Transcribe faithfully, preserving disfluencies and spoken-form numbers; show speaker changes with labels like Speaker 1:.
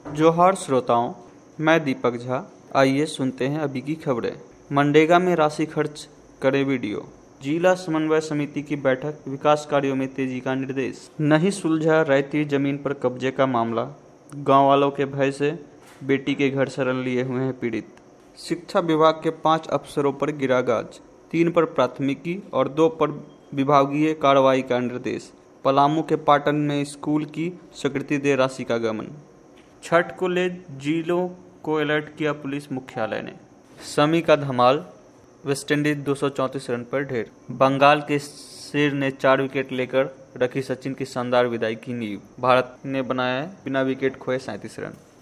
Speaker 1: जोहार श्रोताओं, मैं दीपक झा। आइए सुनते हैं अभी की खबरें। मनरेगा में राशि खर्च करे वीडियो। जिला समन्वय समिति की बैठक, विकास कार्यों में तेजी का निर्देश। नहीं सुलझा रैयती जमीन पर कब्जे का मामला। गांव वालों के भय से बेटी के घर शरण लिए हुए हैं पीड़ित। शिक्षा विभाग के पांच अफसरों पर गिरा गाज, तीन पर प्राथमिकी और दो पर विभागीय कार्रवाई का निर्देश। पलामू के पाटन में स्कूल की स्वीकृति दे राशि का गमन। छठ को ले जिलों को अलर्ट किया पुलिस मुख्यालय ने। शमी का धमाल, वेस्टइंडीज दो सौ चौंतीस रन पर ढेर। बंगाल के शेर ने चार विकेट लेकर रखी सचिन की शानदार विदाई की नींव। भारत ने बनाया बिना विकेट खोए सैंतीस रन।